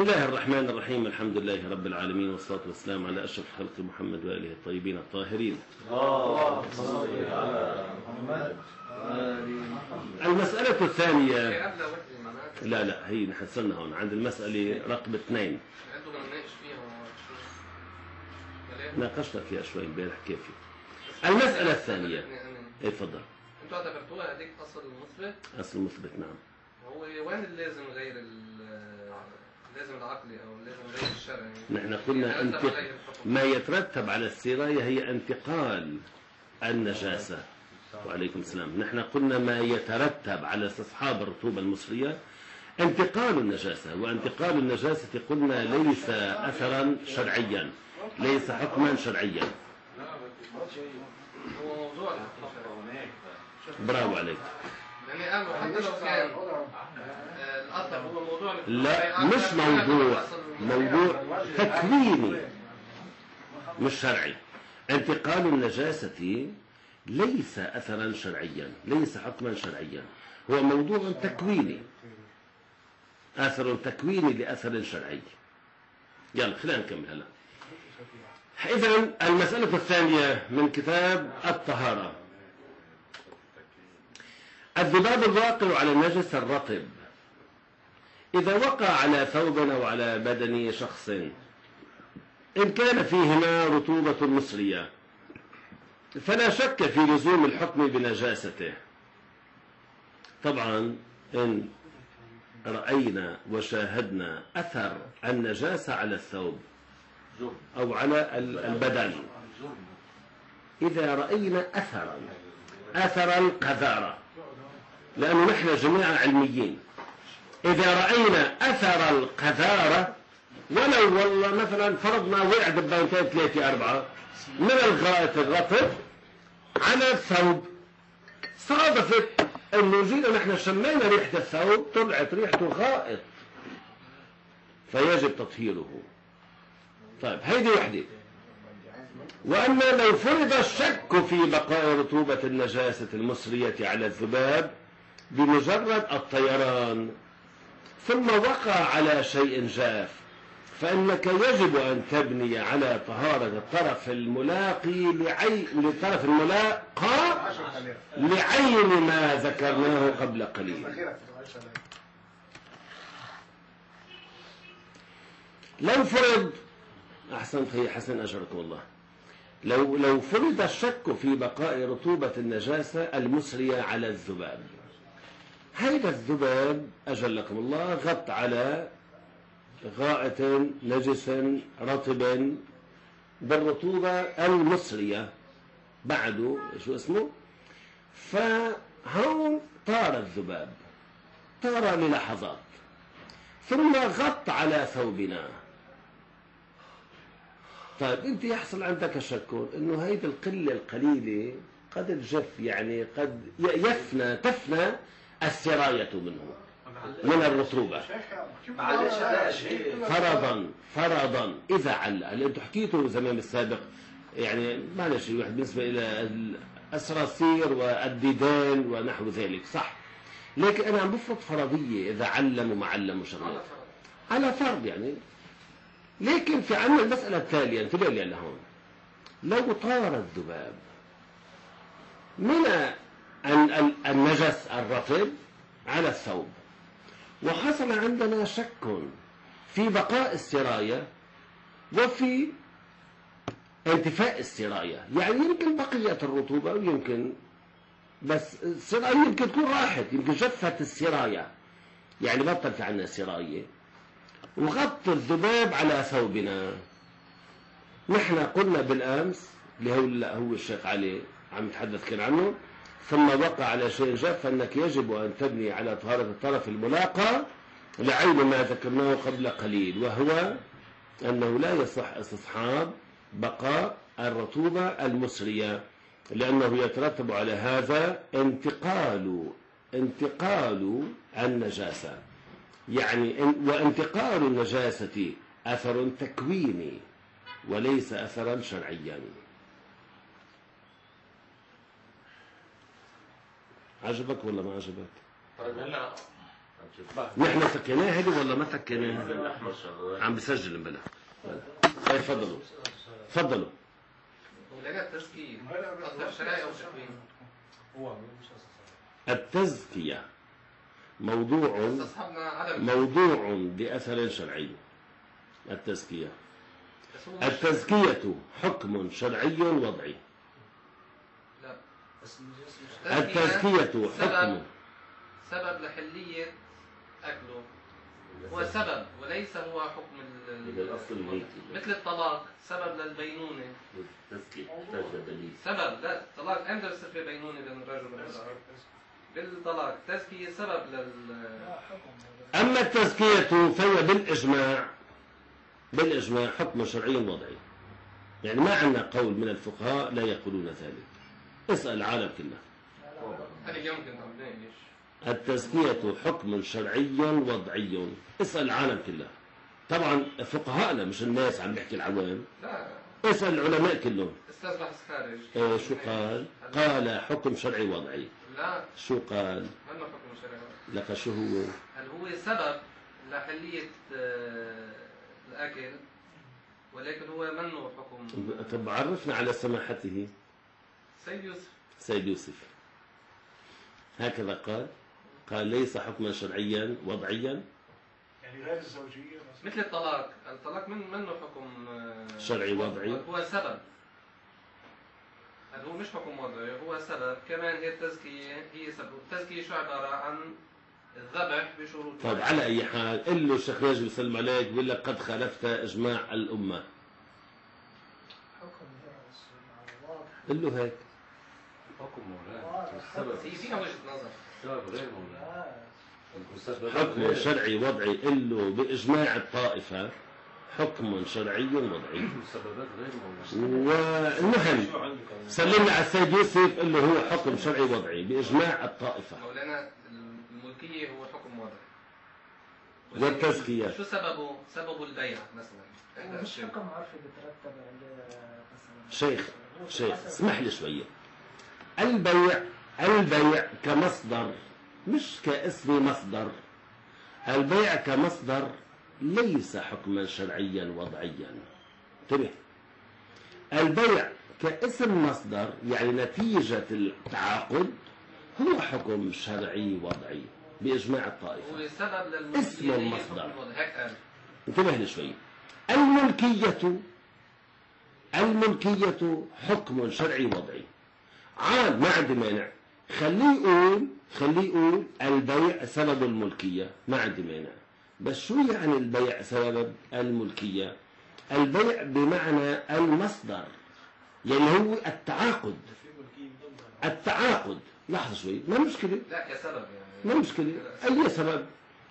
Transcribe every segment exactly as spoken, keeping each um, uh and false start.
الله الرحمن الرحيم. الحمد لله رب العالمين، والصلاة والسلام على أشرف خلق محمد وآله الطيبين الطاهرين. اللهم صل على محمد. المسألة الثانية، لا لا هي نحصلنا هون عند المسألة رقم اثنين، ناقشنا فيها شوي امبارح كيف. المسألة الثانية، ايه تفضل. انتوا اعتبرتوها هذيك اصل مثبت؟ اصل مثبت، نعم. هو وين اللازم غير اللازم العقلي او اللازم غير الشرعي؟ نحن قلنا انت ما يترتب على السراية هي انتقال النجاسة. وعليكم السلام. نحن قلنا ما يترتب على استصحاب الرطوبة المصرية انتقال النجاسة، وانتقال النجاسة قلنا ليس أثرا شرعيا، ليس حكما شرعيا. هو موضوع برافو عليك. يعني قالوا حتى لو كان الأثر هو موضوع، لا مش موضوع، موضوع تكويني مش شرعي. انتقال النجاسة ليس أثرا شرعيا، ليس حكما شرعيا، هو موضوع تكويني، أثر تكويني لأثر شرعي. يلا خلينا نكمل هلا. إذن المسألة الثانية من كتاب الطهارة. الذباب الواقع على النجس الرطب إذا وقع على ثوب أو على بدن شخص إن كان فيهما رطوبة مصرية فلا شك في لزوم الحكم بنجاسته. طبعا إن رأينا وشاهدنا أثر النجاسة على الثوب أو على البدن، إذا رأينا أثرا أثر القذارة، لأنه نحن جميعا علميين، إذا رأينا أثر القذارة ولو والله مثلا فرضنا وقع دبانتين ثلاثة أربعة من الغائط الرطب على الثوب، صادفت انه جينا نحن شمينا ريحة الثوب طلعت ريحته غائط، فيجب تطهيره. طيب هيدي وحدة. وأما لو فرض الشك في بقاء رطوبة النجاسة المصرية على الذباب بمجرد الطيران ثم وقع على شيء جاف، فإنك يجب أن تبني على طهارة الطرف الملاقي لعين للطرف الملاقى لعين ما ذكرناه قبل قليل. لو فرض أحسنت هي حسن أجركم الله، لو لو فرض الشك في بقاء رطوبة النجاسة المسرية على الذباب، هيدا الذباب أجلكم الله غط على غائط نجس رطب بالرطوبة المصرية بعده شو اسمه، فهون طار الذباب، طار للحظات ثم غط على ثوبنا. طيب انت يحصل عندك شك انه هيدي القلة القليلة قد تجف، يعني قد يفنى تفنى السراية منه من الرطوبة. فرضا فرضا إذا عل اللي انتم حكيتوا زمان السابق، يعني معلش الواحد بالنسبة إلى الأسراسير والديدان ونحو ذلك صح، لكن أنا عم بفرض فرضية إذا علموا ما علموا شغلات على فرض يعني. لكن في عنا المسألة التالية، انتبه لي لهون، لو طار الذباب من النجس الرطب على الثوب وحصل عندنا شك في بقاء السراية وفي انتفاء السراية، يعني يمكن بقيت الرطوبة ويمكن بس السراية يمكن تكون راحت، يمكن جفت السراية يعني بطل في عنا سراية، وغط الذباب على ثوبنا. نحن قلنا بالأمس اللي هو هو الشيخ علي عم يتحدث كان عنه، ثم وقع على شيء جاف، فإنك يجب أن تبني على طهارة الطرف الملاقى لعين ما ذكرناه قبل قليل، وهو أنه لا يصح استصحاب بقاء الرطوبة المصرية، لأنه يترتب على هذا انتقال انتقال النجاسة، يعني وانتقال النجاسة أثر تكويني وليس أثرا شرعيا. عجبك ولا ما عجبك؟ طيب هلا نحن سكيناها هذه ولا ما سكيناها؟ عم بسجل امبلا. طيب تفضلوا تفضلوا. ولقى التزكية أثر شرعي أو تكوين؟ التزكية موضوع استصحبنا عدم موضوع بأثر شرعي. التزكية بس هو مش- التزكية حكم شرعي وضعي. لا التزكية حكم سبب سبب لحلية أكله، هو سبب وليس هو حكم ال- الأصل الميت. مثل الطلاق سبب للبينونة. التزكية تحتاج لدليل. سبب لا الطلاق امتى بصير في بينونة بين الرجل والمرأة؟ بالطلاق. تزكية سبب لل أما التزكية فهي بالإجماع بالإجماع حكم شرعي وضعي. يعني ما عندنا قول من الفقهاء لا يقولون ذلك. اسأل العالم كله. هذه يمكن تعمليش. التزكية حكم شرعي وضعي. اسأل العالم كله. طبعا فقهاءنا مش الناس عم نحكي العوام. لا اسأل العلماء كلهم. استاذ بحث خارج. إيه شو قال؟ قال حكم شرعي وضعي. لا شو قال؟ منه حكم شرعي. لك شو هو؟ هل هو سبب لحلية آه، الأكل، ولكن هو منه حكم. طب عرفنا على سماحته. سيد يوسف سيد يوسف هكذا قال. قال ليس حكما شرعيا وضعيا يعني غير الزوجية مثلا. مثل الطلاق. الطلاق من منه حكم آه، شرعي وضعي. هو سبب. هل هو مش حكم وضعي، هو سبب. كمان هي التزكية هي سبب. التزكية شو عبارة عن الذبح بشروط. طيب على أي حال قل له الشيخ ناجي يسلم عليك بيقول لك قد خالفت إجماع الأمة. حكم غير واضح. قل له هيك. حكم مولانا. السبب هي فيها وجهة نظر. السبب غير مولانا. آه. حكم شرعي وضعي قل له بإجماع الطائفة حكم شرعي وضعي. المسببات غير مولانا. والمهم سلمنا على السيد يوسف قل له هو حكم شرعي وضعي بإجماع الطائفة. مولانا الملكية هو حكم وضعي. والتزكية شو سببه؟ سببه البيع مثلا. مش حكم عرفي بيترتب عليه مثلا. شيخ شيخ اسمح لي شوية. البيع البيع كمصدر مش كاسم مصدر. البيع كمصدر ليس حكما شرعيا وضعيا. انتبه. البيع كاسم مصدر يعني نتيجة التعاقد هو حكم شرعي وضعي بإجماع الطائفة. هو سبب للملكية. اسم هي المصدر. حكم وضعي. هيك قال. انتبه لي شوي. الملكية الملكية حكم شرعي وضعي. عاد ما عندي مانع. خليه يقول خليه يقول البيع سبب الملكية ما عندي مانع. بس شو يعني البيع سبب الملكية؟ البيع بمعنى المصدر يعني هو التعاقد. التعاقد لحظة شوي ما مشكلة. لا كسبب يعني. ما مشكلة أي سبب.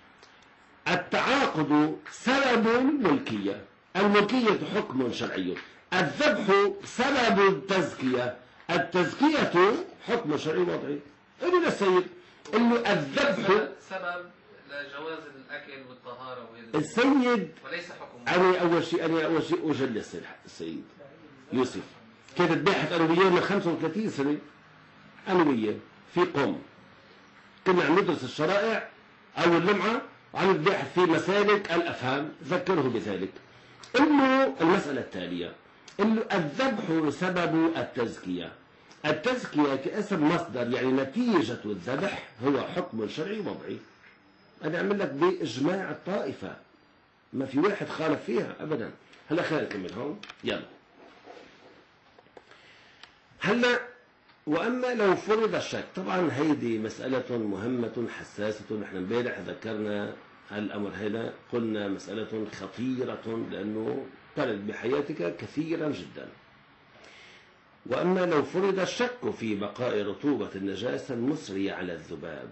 التعاقد سبب الملكية. الملكية حكم شرعي. الذبح سبب التزكية. التزكية حكم شرعي وضعي. قل للسيد انه الذبح سبب, سبب لجواز الأكل والطهارة وهذا. السيد. وليس حكم. أنا أول شيء أنا أول شيء أجلس السيد يوسف. كانت باحث أنا وياه من خمسة وثلاثين سنة. أنا وياه في قم كنا عم ندرس الشرائع أو اللمعة وعم نبحث في مسالك الأفهام. ذكره بذلك. إنه المسألة التالية إنه الذبح سبب التزكية. التزكية كاسم مصدر يعني نتيجة الذبح هو حكم شرعي وضعي. أنا أعمل لك بإجماع الطائفة ما في واحد خالف فيها أبدا. هلا خلينا نكمل هون يلا. هلا وأما لو فرض الشك. طبعا هيدي مسألة مهمة حساسة. نحن امبارح ذكرنا الأمر هذا قلنا مسألة خطيرة لأنه ترد بحياتك كثيرا جدا. وأما لو فرض الشك في بقاء رطوبة النجاسة المسرية على الذباب.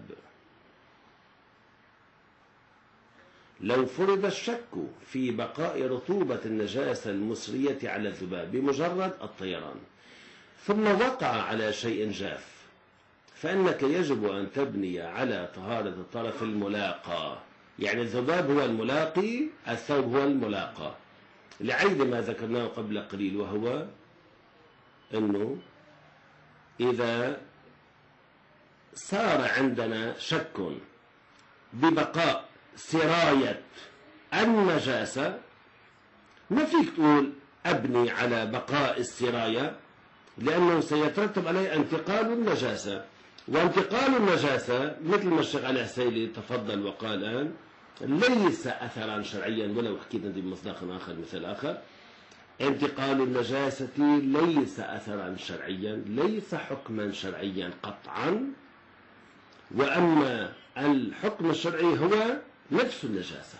لو فرض الشك في بقاء رطوبة النجاسة المسرية على الذباب بمجرد الطيران ثم وقع على شيء جاف فإنك يجب أن تبني على طهارة الطرف الملاقى. يعني الذباب هو الملاقي الثوب هو الملاقى لعيد ما ذكرناه قبل قليل وهو أنه إذا صار عندنا شك ببقاء سراية النجاسة، ما فيك تقول أبني على بقاء السراية، لأنه سيترتب عليه انتقال النجاسة، وانتقال النجاسة مثل ما الشيخ علي حسيلي تفضل وقال الآن ليس أثرا شرعيا، ولو حكيت أنت بمصداق آخر مثل آخر، انتقال النجاسة ليس أثرا شرعيا، ليس حكما شرعيا قطعا، وأما الحكم الشرعي هو نفس النجاسة.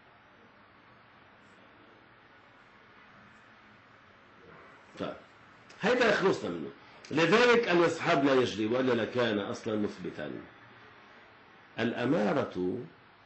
طيب هذا خلصنا منه. لذلك الإصحاب لا يجري، وإلا لكان أصلا مثبتا. الأمارة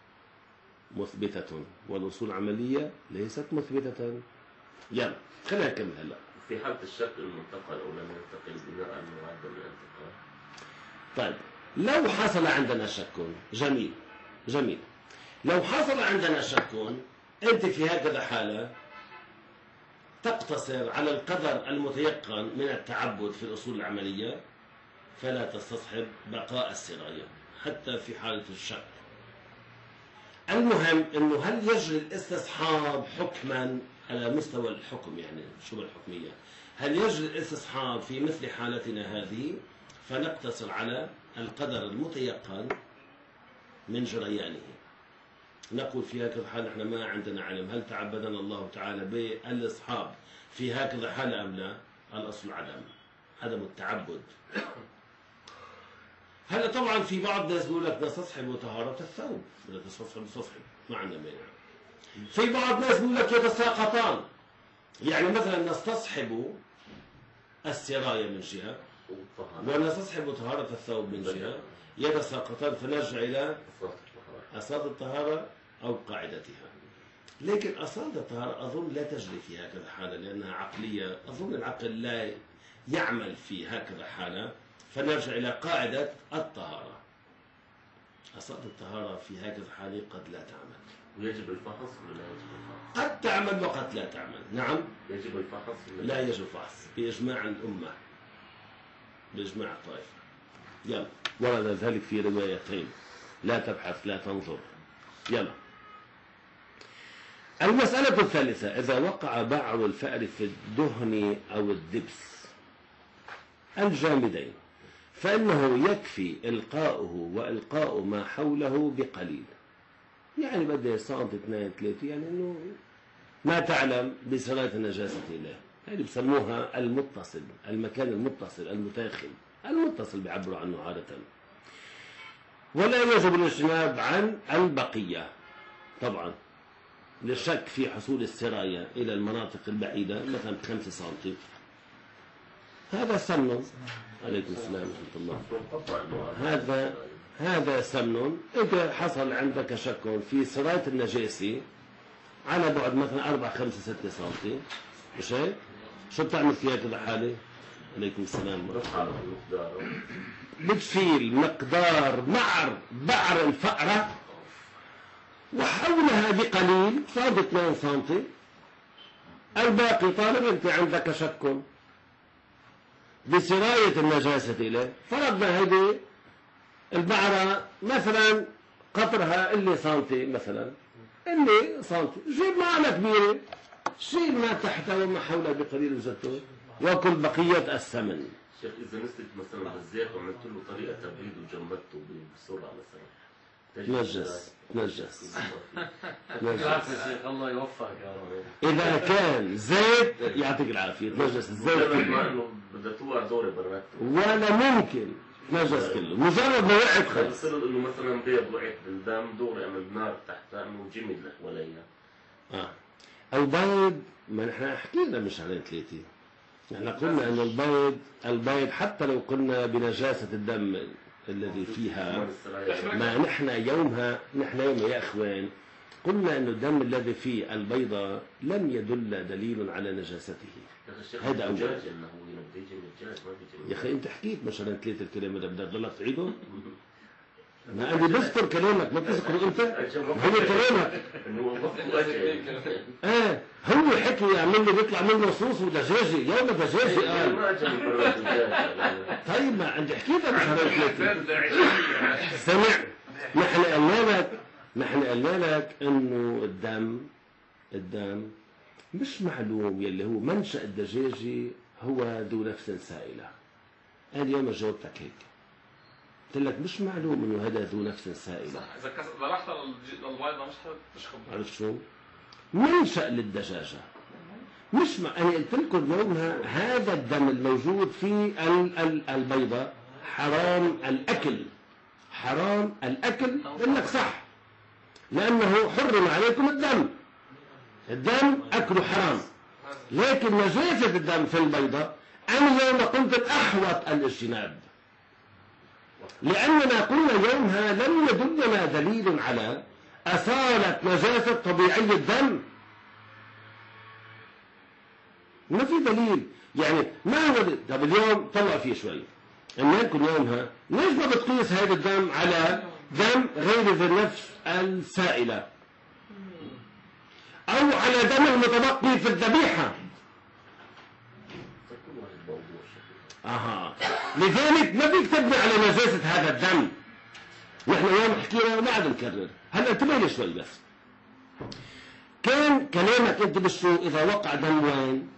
مثبتة والأصول العملية ليست مثبتة. يلا خلينا نكمل هلا. في حالة الشك المنتقل أو لم ينتقل بناء على عدم الانتقال. طيب لو حصل عندنا شك، جميل جميل، لو حصل عندنا شك أنت في هكذا حالة تقتصر على القدر المتيقن من التعبد في الأصول العملية، فلا تستصحب بقاء السراية حتى في حالة الشك. المهم أنه هل يجري الاستصحاب حكما على مستوى الحكم، يعني شو الحكمية، هل يجري الاستصحاب في مثل حالتنا هذه؟ فنقتصر على القدر المتيقن من جريانه. نقول في هكذا حال نحن ما عندنا علم هل تعبدنا الله تعالى بالإصحاب في هكذا حالة أم لا؟ الأصل عدم عدم التعبد. هلا طبعا في بعض الناس بيقول لك نستصحب طهارة الثوب، بدك تستصحب تستصحب ما عندنا مانع. في بعض الناس بيقول لك يتساقطان، يعني مثلا نستصحب السراية من جهة ونستصحب طهارة الثوب من جهة، يتساقطان فنرجع إلى أصالة الطهارة أو قاعدتها. لكن أصالة الطهارة أظن لا تجري في هكذا حالة لأنها عقلية، أظن العقل لا يعمل في هكذا حالة، فنرجع إلى قاعدة الطهارة. أصالة الطهارة في هكذا حالة قد لا تعمل. ويجب الفحص ولا لا يجب الفحص؟ قد تعمل وقد لا تعمل. نعم يجب الفحص ولا لا يجب الفحص بإجماع الأمة، بإجماع الطائفة. يلا ورد ذلك في روايتين، لا تبحث لا تنظر. يلا المسألة الثالثة، إذا وقع بعض الفأر في الدهن أو الدبس الجامدين فإنه يكفي إلقاؤه وإلقاء ما حوله بقليل، يعني بدأ سنت اثنين ثلاثة، يعني إنه ما تعلم بصلاة النجاسة له، يعني بسموها المتصل، المكان المتصل المتاخم المتصل بيعبروا عنه عادة. ولا يجب الاجتناب عن البقية طبعا للشك في حصول السراية إلى المناطق البعيدة مثلا بخمسة سنتي، هذا سمن. عليكم السلام ورحمة الله. هذا هذا سمن. إذا حصل عندك شك في سراية النجاسة على بعد مثلا أربعة خمسة ستة سنتي، مش هيك؟ شو بتعمل في هكذا حالة؟ عليكم السلام ورحمة الله. بتشيل مقدار معر بعر الفأرة وحولها بقليل صار اثنين سنتي، الباقي طالب انت عندك شك بسراية النجاسة إليه، فرضنا هذه البعرة مثلا قطرها اللي سنتي مثلا اللي سنتي، جيب معنا كبيرة شيل ما تحته وما حوله بقليل وزته وكل بقية الثمن. شيخ إذا نزلت مثلا بالزيت وعملت له طريقة تبريد وجمدته بسرعة مثلا تنجس تنجس تنجس. شيخ الله يوفقك يا رب. إذا كان زيت يعطيك العافية تنجس الزيت كله، بدها توقع دوري برات ولا ممكن تنجس كله مجرد ما وقعت خلص. بصير انه مثلا بيض وقعت بالدم دوري اعمل نار تحتها انه جمد حواليها. اه البيض ما نحن حكينا من شهرين ثلاثة، نحن قلنا انه البيض البيض حتى لو قلنا بنجاسة الدم الذي فيها، ما نحن يومها نحن يومها يا اخوان قلنا انه الدم الذي فيه البيضة لم يدل دليل على نجاسته. هذا أول. يا أخي أنت حكيت مثلا ثلاثة الكلام هذا بدك تضلك تعيده؟ ما أنا بذكر كلامك ما بتذكره أنت؟ هو كلامك. آه هو حكي يعمل لي بيطلع منه صوص ودجاجة، يوم دجاجة قال. طيب ما أنت حكيت أنا شهرين ثلاثة. سمع نحن قلنا لك ما احنا قلنا لك انه الدم الدم مش معلوم، يلي هو منشأ الدجاجة هو ذو نفس سائلة. أنا اليوم جاوبتك هيك، قلت لك مش معلوم انه هذا ذو نفس سائلة. اذا كس... اذا رحت للبيضة مش حتشخب. عرفت شو؟ منشأ للدجاجة مش ما أنا قلت لكم يومها هذا الدم الموجود في ال- ال- البيضة حرام الأكل، حرام الأكل. بقول لك صح، لأنه حرم عليكم الدم، الدم أكله حرام. لكن نجاسة الدم في البيضة أنا يوم قلت الأحوط الاجتناب، لأننا قلنا يومها لم يدلنا دليل على أصالة نجاسة طبيعي الدم. ما في دليل، يعني ما هو دليل. طب اليوم طلع فيه شوي انكم يومها ليش ما بتقيس هذا الدم على دم غير ذي النفس السائلة او على دم المتبقي في الذبيحة؟ اها، لذلك ما فيك تبني على نجاسة هذا الدم. نحن اليوم حكينا وما عاد نكرر. هلا انتبه لي شوي بس، كان كلامك انت بالشو اذا وقع دم وين؟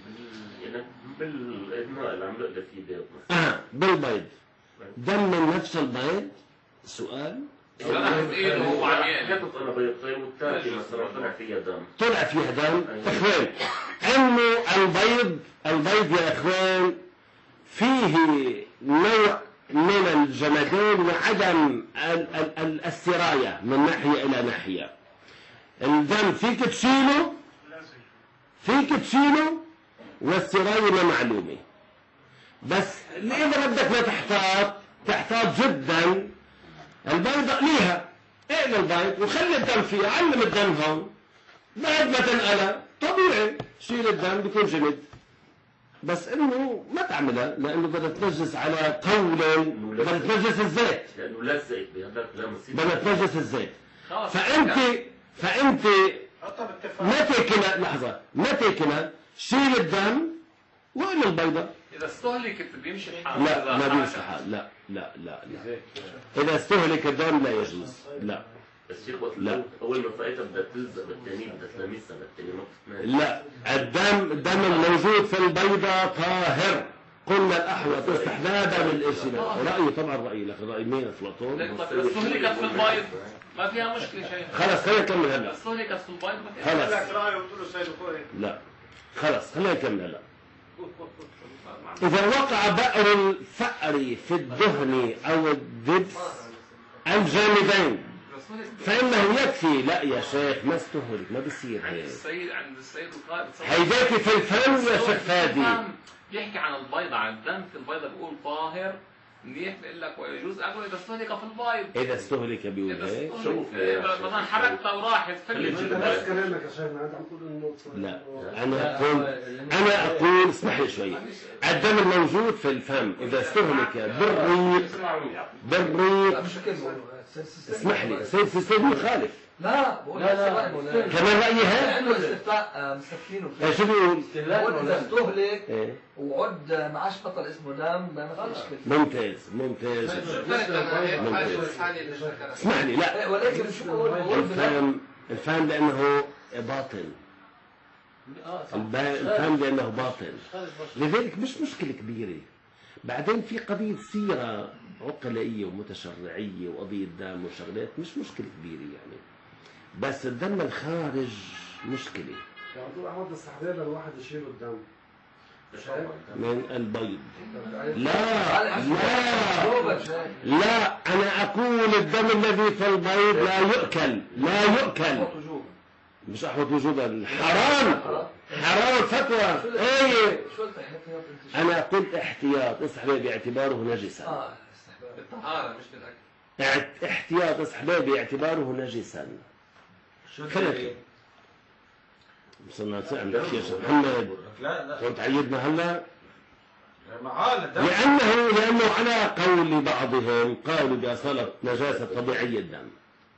بالماء اللي عم نقلب فيه بيض اه بالبيض، دم من نفس البيض. سؤال، هو عم يحط انا بيضتين والثالثه مثلا طلع فيها دم، طلع فيها دم. اخوان انه البيض البيض يا اخوان فيه نوع من الجمدان وعدم ال ال ال السراية من ناحية إلى ناحية. الدم فيك تشيله فيك تشيله والسراية ما معلومة، بس إذا بدك لا تحتاط تحتاط جدا. البيضة اقليها، اقلي البيض وخلي الدم فيها، علم الدم هون، بعد ما تنقلى طبيعي شيل الدم بيكون جمد. بس انه ما تعملها لانه بدها تنجس على قول، بدها تنجس الزيت، لانه لزقت بهذاك لا مصيبه، بدها تنجس الزيت. فانت فانت متى كنا لحظه متى كنا شيل الدم وقل البيضه. اذا استهلكت بيمشي الحال؟ لا ما بيمشي الحال، لا لا لا لا اذا استهلك الدم لا يجوز. لا بس شيخ وقت لا. اول ما فايتها بدها تلزق بالتاني، بدها تلامسها بالتاني ما بتتماشى. لا، الدم الدم الموجود في البيضة طاهر. قلنا الأحوط استحبابا للاجتناب. رأيي طبعا رأيي، لكن رأي مين أفلاطون؟ طيب اذا استهلكت في البيض ما فيها مشكلة شيء. خلص خلينا نكمل اذا هلا. استهلكت في البيض ما فيها خلص لا خلص خلينا نكمل هلا. إذا وقع بأر الفأر في الدهن أو الدبس الجامدين فإنه يكفي. لا يا شيخ ما استهلك، ما بصير عند هيك. السيد عند السيد القائد هيداك في الفم يا شيخ فادي. بيحكي عن البيضة، عن الدم في البيضة بيقول طاهر منيح، بيقول لك ويجوز اكله اذا استهلك في البيض. إذا استهلك بيقول اذا هيك. استهلك مثلا حركتها وراحت فلت. نفس كلامك يا شيخنا، انت عم تقول انه لا أنا أقول أنا أقول اسمح لي شوي. الدم الموجود في الفم إذا استهلك بالريق بالريق اسمح لي سيد سيد مخالف. لا بقول لا لا كمان رأيي هيك. لانه الاستفتاء مستفينه فيه. شو بيقول؟ بقول اذا استهلك إيه. وعد ما عادش بطل اسمه دم ما في اشكال. ممتاز ممتاز. اسمح لي لا، ولكن شو بقول بقول الفهم الفهم لأنه باطل. الب- الفهم لأنه باطل، لذلك مش مشكلة كبيرة. بعدين في قضية سيرة عقلائية ومتشرعية وقضية دم وشغلات مش مشكلة كبيرة يعني، بس الدم الخارج مشكلة. يعني طول احمد استحباب الواحد يشيل الدم من البيض. لا لا لا أنا أقول الدم الذي في البيض لا يؤكل، لا يؤكل. مش أحوط وجوبا، حرام حرام فتوى. ايه أنا قلت احتياط استحباب باعتباره نجسا. اه بالطهارة مش بالاكل. اعت- احتياط استحباب باعتباره نجسا. خلك وصلنا عم تحكي يا شيخ محمد. لا لا كنت عيدنا هلا معاه الدم. لأنه لأنه على قول بعضهم قالوا بأصالة نجاسة طبيعي الدم،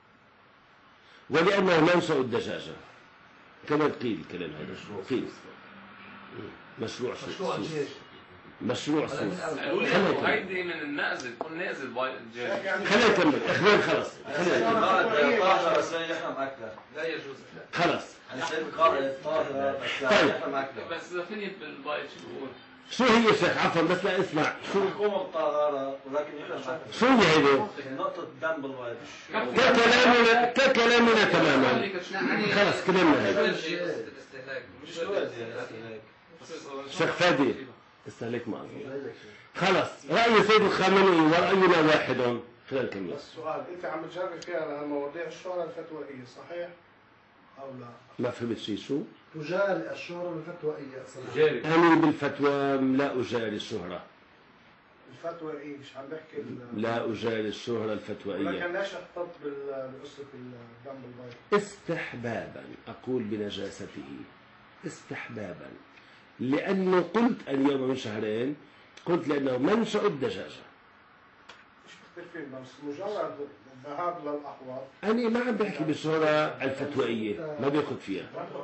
ولأنه منشأ الدجاجة. كما قيل الكلام هذا قيل مشروع مشروع سوء. الجيش. مشروع صوص. قالوا لي خلينا إنه نكمل. هيدي من النازل تكون نازل باي جاي. خلينا نكمل اخوان. خلص طاهرة بس لا يحرم أكلها. لا يجوز. خلص. أنا شايف طاهرة بس لا طيب. يحرم أكلها. بس إذا فيني بالبايت شو بقول؟ شو هي شيخ؟ عفوا بس لا اسمع. شو يقوم بطهارة ولكن يحرم أكلها. شو هي هيدي؟ نقطة دم بالبيض. ككلامنا ككلامنا تماما. خلص كلامنا هذا. مش وارد يعني. شيخ فادي استهلك ما أظن. خلص رأي سيد الخامنئي ورأينا واحد. خلينا نكمل. بس سؤال، انت عم تجرب فيها على مواضيع الشهرة الفتوائية صحيح او لا؟ ما فهمت شيء. شو؟ تجاري الشهرة الفتوائية اصلا. جاري. أنا بالفتوى لا أجاري الشهرة. الفتوائية مش عم بحكي ال- لا أجاري الشهرة الفتوائية. ولكن ليش اخترت بال- بقصة الدم بالبيض؟ استحبابا أقول بنجاسته استحبابا، لأنه قلت اليوم من شهرين قلت لأنه منشأ الدجاجة. مش مختلفين بس مجرد الذهاب للأحواض. أنا ما عم بحكي بالشهرة الفتوائية، ما بياخد فيها.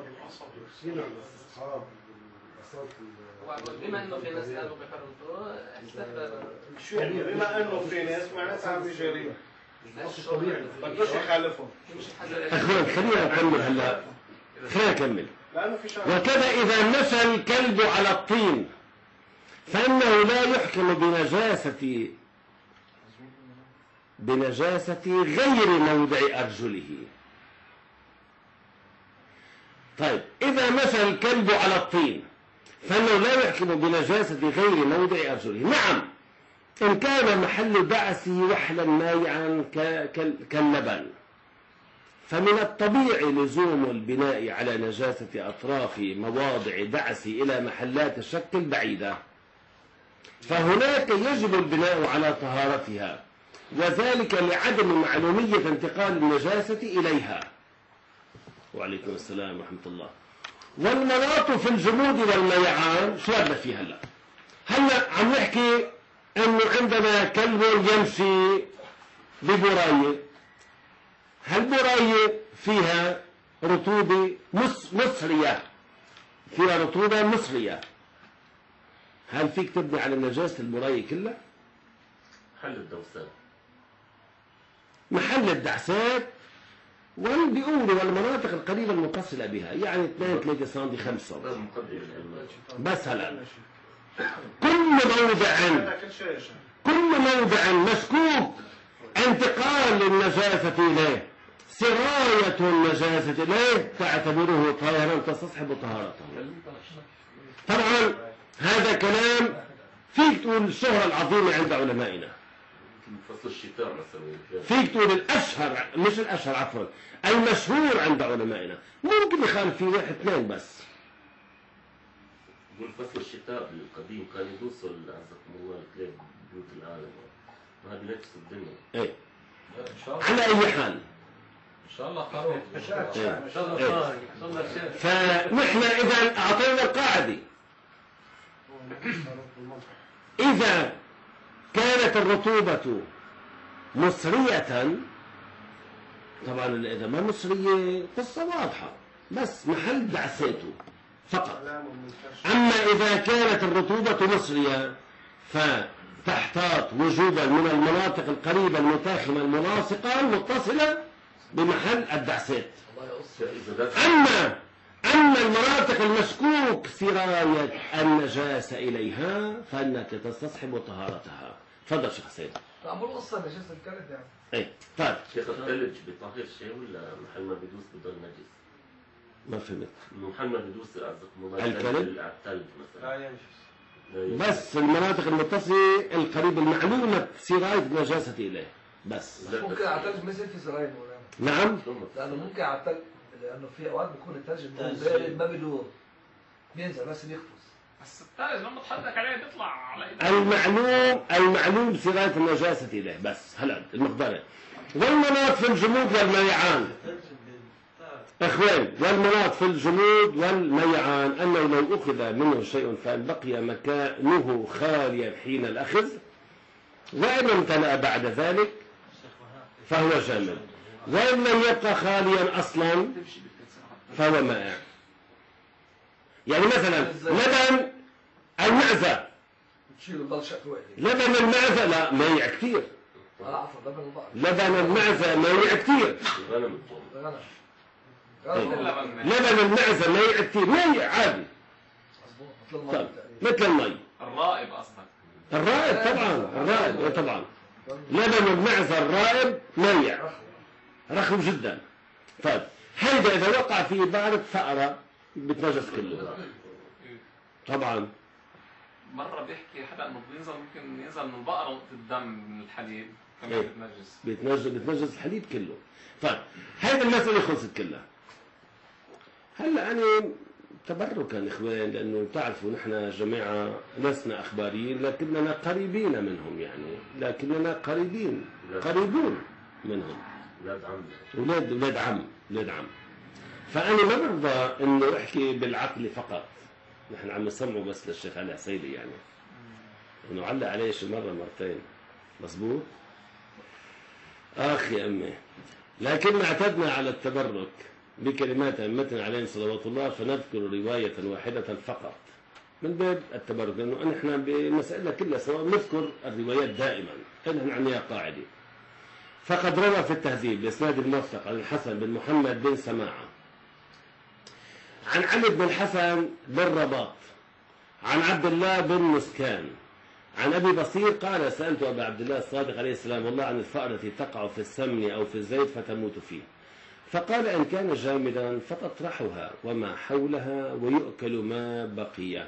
بما انه في ناس قالوا بحرمته استحبابا. شو يعني بما انه في ناس معناتها عم يجاريهم. بدوش يخالفهم. أخوان خلينا نكمل هلا. خلينا نكمل. لانه في شغله. وكذا إذا مشى الكلب على الطين فإنه لا يحكم بنجاسة بنجاسة غير موضع أرجله. طيب إذا مشى الكلب على الطين فإنه لا يحكم بنجاسة غير موضع أرجله. نعم إن كان محل دعسه وحلا مائعا كاللبن فمن الطبيعي لزوم البناء على نجاسة أطراف مواضع دعسه إلى محلات الشك البعيدة، فهناك يجب البناء على طهارتها، وذلك لعدم معلومية انتقال النجاسة إليها. وعليكم السلام ورحمة الله. والمناط في الجمود والميعان شو بدنا فيه هلا؟ هلا عم نحكي انه عندنا كلب يمشي ببراية، هالبراية فيها رطوبة مصرية، فيها رطوبة مصرية، هل فيك تبني على نجاسة البراية كلها؟ حل الدوسات. محل الدعسات وهم بيقولوا والمناطق القريبة المتصلة بها، يعني اثنين ثلاثة سنتي خمسة بس. هلا كل موضع كل موضع مشكوك انتقال النجاسة إليه، سراية النجاسة إليه تعتبره طاهرا تستصحب طهارته. طبعا هذا كلام فيك تقول الشهرة العظيمة عند علمائنا، فصل الشتاء مثلا فيك تقول الأشهر، مش الأشهر عفوا، المشهور عند علمائنا، ممكن يخالف فيه واحد اثنين بس. يقول فصل الشتاء القديم كان يدوسوا عزكم الله الكلاب بيوت العالم، ما بينافس الدنيا. ايه إن شاء الله. على أي حال إن شاء الله خروف. إيه. إن شاء الله إيه. طارق، إن شاء الله شاف. فنحن إذا أعطينا القاعدة، إذا كانت الرطوبة مصرية، طبعا إذا ما مصرية قصة واضحة بس محل دعساته فقط. أما إذا كانت الرطوبة مصرية فتحتاط وجوبا من المناطق القريبة المتاخمة الملاصقة المتصلة بمحل الدعسات. أما أما المناطق المشكوك سراية النجاسة إليها فإنها تستصحب طهارتها. تفضل شيخ حسين. عمرو قصة نجاسة الكلب يعني. ايه طيب شيخ الثلج بيطهر شيء ولا محل ما بيدوس بضل نجس؟ ما فهمت. محل ما بيدوس عزكم الله الكلب؟ على الثلج مثلا. لا ينجس. لا ينجس. بس المناطق المتصلة القريبة المعلومة سراية النجاسة إليه بس. ممكن على الثلج ما يصير في زراير ولا نعم لأنه ممكن على الثلج، لأنه في أوقات بيكون الثلج بارد ما بيدور، بينزل بس بيخفص. بس الثلج لما تحرك عليه بيطلع على ايدك. المعلوم المعلوم سراية النجاسة إليه بس. هلا المقدار والمناط في الجمود والميعان. إخوان والمناط في الجمود والميعان أنه لو أخذ منه شيء فإن بقي مكانه خاليا حين الأخذ وإن امتلأ بعد ذلك فهو جامد، وإن لم يبقى خاليا أصلا فهو مائع. يعني مثلا لبن المعزة بتشيله بضل شقفة واحدة. لبن المعزة لا مايع كثير. اه عفوا لبن البقر. لبن المعزة مايع كثير. الغنم غنم. اللبن لبن المعزة مايع كثير، مايع عادي. مظبوط مثل طيب. المي. مثل المي. الرائب قصدك. الرائب طبعا، الرائب إيه طبعا. لبن المعزة الرائب مايع رخو جدا. طيب هيدا إذا وقع في بعض فأرة بتنجس كله. طبعا مرة بيحكي حدا انه بينزل ممكن ينزل من البقرة نقطة الدم من الحليب كمان إيه. بتنجس. بتنجس بتنجس الحليب كله. طيب هيدي المسألة خلصت كلها. هلا أنا تبركا إخوان، لأنه تعرفوا نحن جماعة لسنا أخباريين لكننا قريبين منهم، يعني لكننا قريبين قريبون منهم. ولاد عم أولاد أولاد عم أولاد عم. فأنا ما برضى إنه أحكي بالعقل فقط. نحن عم نسمعه بس للشيخ علي عسيلي، يعني إنه علق عليه شي مرة مرتين. مظبوط؟ آخ يا أمي. لكن اعتدنا على التبرك بكلمات أئمتنا عليهم صلوات الله، فنذكر رواية واحدة فقط من باب التبرك، لأنه نحن بمسألة كلها سواء نذكر الروايات دائما، نحن عندنا قاعدة. فقد روى في التهذيب بإسناد الموثق عن الحسن بن محمد بن سماعة عن علي بن الحسن بن رباط عن عبد الله بن مسكان عن أبي بصير قال: سألت أبا عبد الله الصادق عليه السلام والله عن الفأرة التي تقع في السمن أو في الزيت فتموت فيه، فقال: إن كان جامدا فتطرحها وما حولها ويؤكل ما بقي.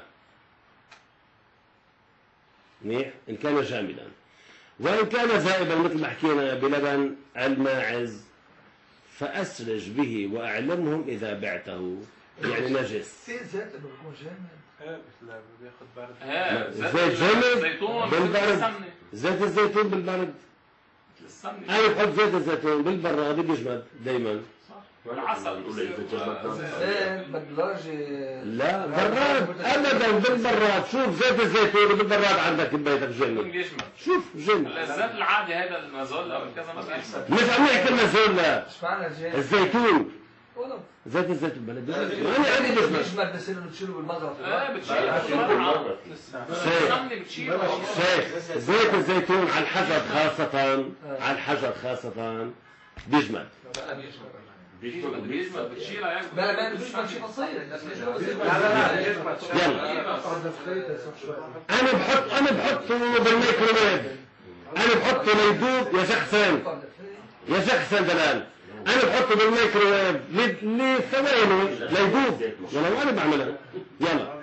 منيح؟ إن كان جامدا. وإن كان زائبا مثل ما حكينا بلبن الماعز فأسرج به وأعلمهم إذا بعته، يعني نجس. في زيت انه بيكون جامد. ايه بس لا بياخد برد. ايه زيت جامد الزيتون بالبرد. السمنة. زيت الزيتون بالبرد. السمنة. أنا بحط زيت الزيتون بالبراد بيجمد دايما. العسل نقول إذا جمد زيت بدرجة. لا براد ابدا بالبراد. شوف زيت الزيتون بالبراد عندك ببيتك يكون جامد. بيجمد. شوف جامد. الزيت العادي هذا المازول او الكذا ما بيجمد. مش عم نحكي المزول، لا ايش معنى جامد؟ الزيتون. ولو زيت الزيتون بلدي. انا عندي بيجمد. بيجمد بصير انه تشيله بالمضرب. ايه بتشيلها. السمنة بتشيلها. شيخ زيت الزيتون على الحجر خاصة، على الحجر خاصة بيجمد. بيجمد بيجمد بتشيلها يعني. لا لا بيجمد شيء بسيط. لا لا لا يجمد شوي. يلا انا بحط انا بحطه بالميكروويف. انا بحطه ليدوب يا شيخ حسين، يا شيخ حسين دلال. انا بحطه بالميكروويف لثواني ليدوب. ولو انا بعملها يلا.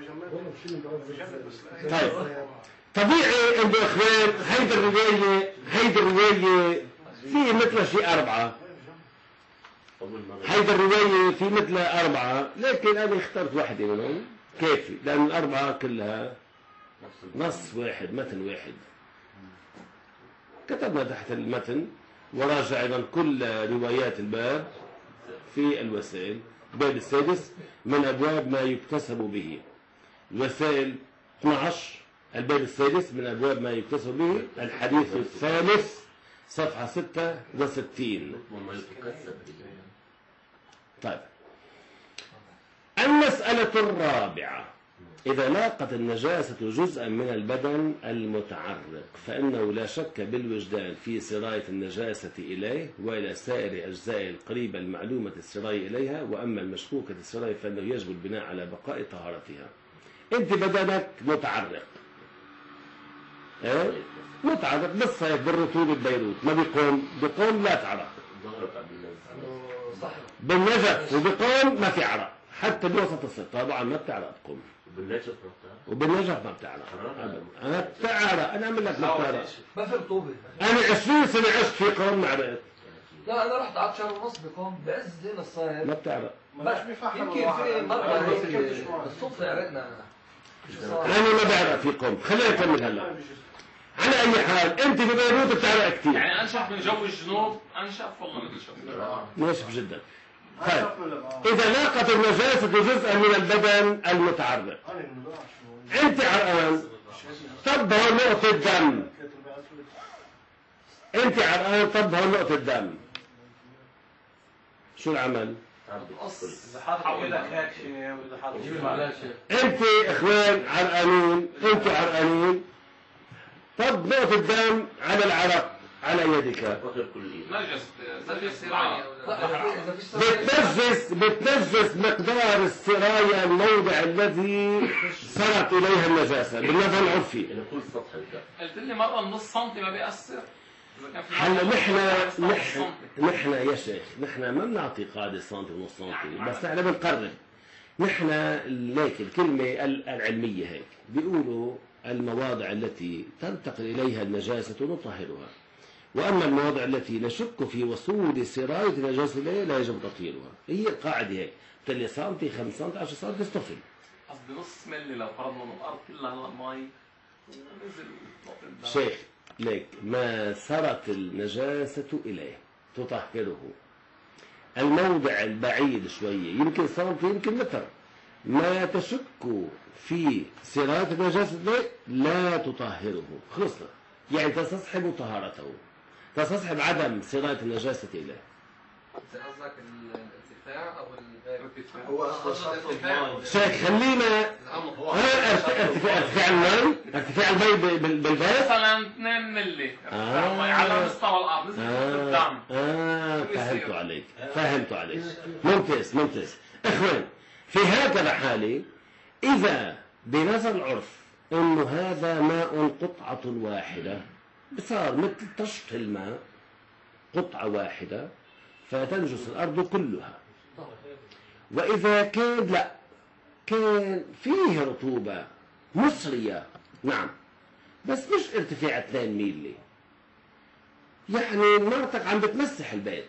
طيب طبيعي انه اخوان هيدي الروايه هيدي الروايه في مثل شيء اربعه. هيدي الروايه في مثل اربعه، لكن انا اخترت واحده منهم كافي، لان الاربعه كلها نص واحد متن واحد. كتبنا تحت المتن وراجع ايضا كل روايات الباب في الوسائل. الباب السادس من ابواب ما يكتسب به. الوسائل اثني عشر. الباب السادس من ابواب ما يكتسب به. الحديث الثالث صفحه ستة وستين. طيب المسألة الرابعة: إذا لاقت النجاسة جزءا من البدن المتعرق فإنه لا شك بالوجدان في سراية النجاسة إليه وإلى سائر أجزاء القريبة المعلومة السراية إليها، وأما المشكوكة السراية فإنه يجب البناء على بقاء طهارتها. أنت بدنك متعرق، إيه؟ متعرق بالصيف بالرطوبة ببيروت ما بيقوم بيقوم لا تعرق بالنجف، وبقوم ما في عرق حتى بوسط الصيف. طبعا ما بتعرق تقوم، وبالنجف ما بتعرف. وبالنجف ما بتعرق ابدا. انا بتعرق، انا اعمل لك ما بتعرق. ما في رطوبة. انا عشرين سنة عشت في قوم ما عرقت. لا انا رحت قعدت شهر ونص بقوم بعز هنا الصيف. ما بتعرق. مش بيفحم يمكن في مرة هيك بالصدفة عرقنا. انا ما بعرق في قوم. خلينا نكمل هلا. على اي حال انت ببيروت بتعرق كثير. يعني انشف من جو الجنوب، انشف والله من الجو. ناشف جدا. طيب اذا لاقت النجاسة جزءا من البدن المتعرق انت عرقان، طب هون نقطة دم. انت عرقان، طب هون نقطة دم. شو العمل؟ اذا حاطط ايدك هيك شيء واذا حاطط انت اخوان عرقانين، انت عرقانين طب نقطة دم على العرق على يدك آخر كل إيد. نجس نجس نجس سراية لا، إذا في سراية بتنجس بتنجس مقدار السرايا الموضع الذي صارت إليها النجاسة بالنظر العرفي. يعني كل سطح الكف. قلت لي مرة النص سنتي ما بيأثر. إذا كان في هلا مرة نحن نص نحن سنتي. نحن يا شيخ نحن ما بنعطي قاعدة سنتي ونص سنتي، بس نحن بنقرب. نحن ليك الكلمة العلمية هيك بيقولوا المواضع التي تنتقل إليها النجاسة نطهرها، وأما المواضع التي نشك في وصول سراية النجاسة إليها لا يجب تطهيرها. هي قاعدة هيك، تلي سنتي خمس سنتي عشر سنتي استفل. قصدي نص ملي لو فرضنا من الأرض كلها هلا مي ونزل نقطة دم. شيخ ليك ما سرت النجاسة إليه تطهره. الموضع البعيد شوية يمكن سنتي يمكن متر ما تشك في سراية النجاسة إليه لا تطهره. خلصنا، يعني تستصحب طهارته، تستصحب عدم سراية النجاسة إليه. قصدك الارتفاع او الباب؟ هو أصلا شرط الماء. شيخ خلينا العمق. ها ارتفاع ارتفاع الماء ارتفاع الماء بال- بال- بالبيت. مثلا اثنين ملي آه. على مستوى الأرض نزل نقطة آه, دم. آه فهمت عليك فهمت عليك ممتاز ممتاز. إخوان في هكذا حالة إذا بنظر العرف إنه هذا ماء قطعة واحدة صار مثل طشت الماء قطعة واحدة فتنجس الأرض كلها. وإذا كان لا كان فيه رطوبة مصرية نعم بس مش ارتفاع اثنين ميلي، يعني مرتك عم بتمسح البيت،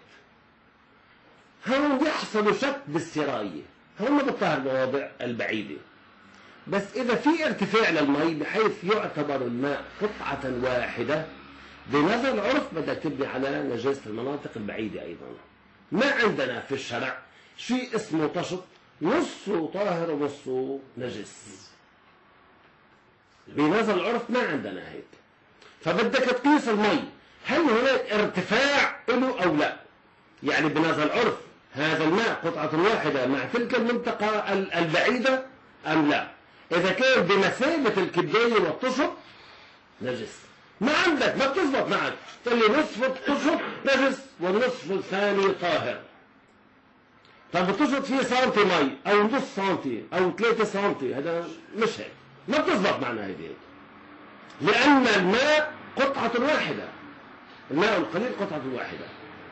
هون يحصل شك بالسراية، هون ما بتطهر المواضع البعيدة. بس إذا في ارتفاع للمي بحيث يعتبر الماء قطعة واحدة بنظر العرف بدك تبني على نجاسة المناطق البعيدة أيضا. ما عندنا في الشرع شيء اسمه طشت نصه طاهر ونصه نجس، بنظر العرف ما عندنا هيك. فبدك تقيس المي هل هناك ارتفاع له أو لا، يعني بنظر العرف هذا الماء قطعة واحدة مع تلك المنطقة البعيدة أم لا. إذا كان بمثابة الكباية والطشت نجس، ما عندك ما بتزبط معك، تقول لي نصف الطشت نجس والنصف الثاني طاهر. طب الطشت فيه سنتي مي أو نص سنتي أو ثلاثة سنتي، هذا مش هيك، ما بتزبط معنا هيك، لأن الماء قطعة واحدة، الماء القليل قطعة واحدة.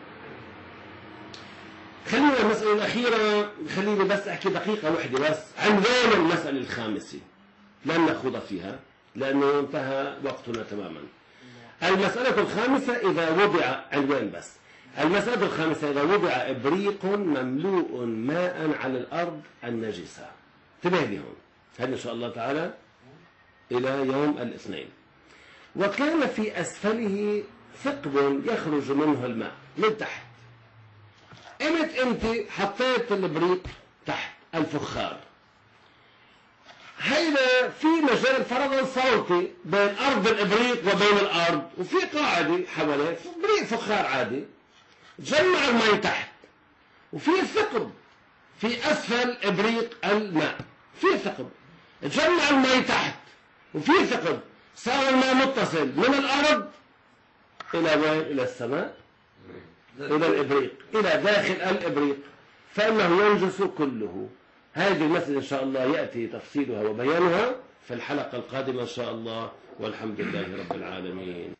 خلينا المسألة الأخيرة، خليني بس أحكي دقيقة واحدة بس عنوان المسألة الخامسة لن نخوض فيها لأنه انتهى وقتنا تماما. المسألة الخامسة إذا وضع عنوان بس المسألة الخامسة إذا وضع إبريق مملوء ماء على الأرض النجسة. انتبه لهم هذا إن شاء الله تعالى إلى يوم الاثنين. وكان في أسفله ثقب يخرج منه الماء من تحت. قمت انت حطيت الابريق تحت الفخار، هيدا في مجال فرضا صوتي بين ارض الابريق وبين الارض، وفي قاعده حواليه ابريق فخار عادي، جمع الماء تحت وفي ثقب في اسفل ابريق الماء، في ثقب جمع الماء تحت وفي ثقب، صار الماء متصل من الارض الى وين؟ الى السماء، إلى الإبريق، إلى داخل الإبريق، فإنه ينجس كله. هذه المسألة إن شاء الله يأتي تفصيلها وبيانها في الحلقة القادمة إن شاء الله، والحمد لله رب العالمين.